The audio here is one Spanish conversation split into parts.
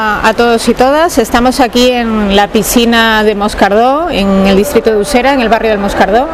a todos y todas. Estamos aquí en la piscina de Moscardó, en el distrito de Usera, en el barrio del Moscardó.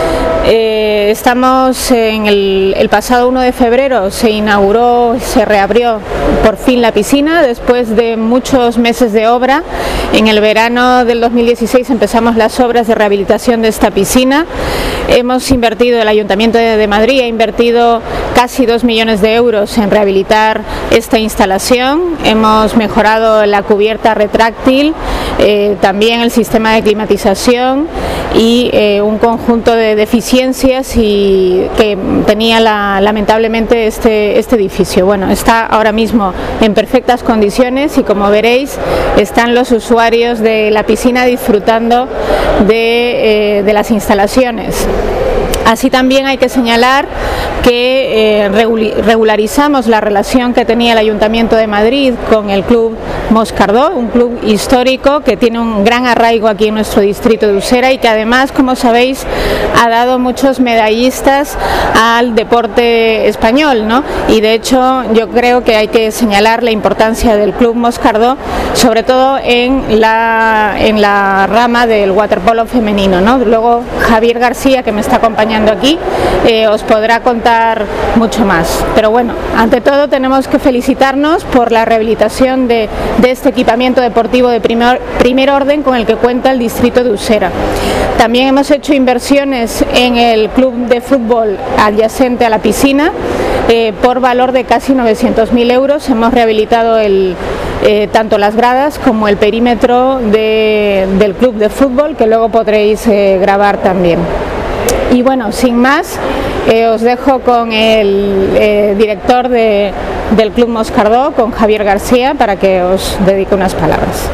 Estamos en el pasado 1 de febrero, se inauguró, se reabrió por fin la piscina después de muchos meses de obra. En el verano del 2016 empezamos las obras de rehabilitación de esta piscina. Hemos invertido, el Ayuntamiento de Madrid ha invertido casi 2 millones de euros en rehabilitar esta instalación. Hemos mejorado la cubierta retráctil, también el sistema de climatización y un conjunto de deficiencias que tenía lamentablemente este edificio. Bueno, está ahora mismo en perfectas condiciones y, como veréis, están los usuarios de la piscina disfrutando de las instalaciones. Así también hay que señalar que regularizamos la relación que tenía el Ayuntamiento de Madrid con el Club Moscardó, un club histórico que tiene un gran arraigo aquí en nuestro distrito de Usera y que además, como sabéis, ha dado muchos medallistas al deporte español, ¿no? Y de hecho yo creo que hay que señalar la importancia del Club Moscardó, sobre todo en la rama del waterpolo femenino, ¿no? Luego Javier García, que me está acompañando aquí, os podrá contar mucho más. Pero bueno, ante todo tenemos que felicitarnos por la rehabilitación de este equipamiento deportivo de primer orden con el que cuenta el distrito de Usera. También hemos hecho inversiones en el club de fútbol adyacente a la piscina por valor de casi 900.000 euros. Hemos rehabilitado tanto las gradas como el perímetro del club de fútbol, que luego podréis grabar también. Y bueno, sin más, os dejo con el director del Club Moscardó, con Javier García, para que os dedique unas palabras.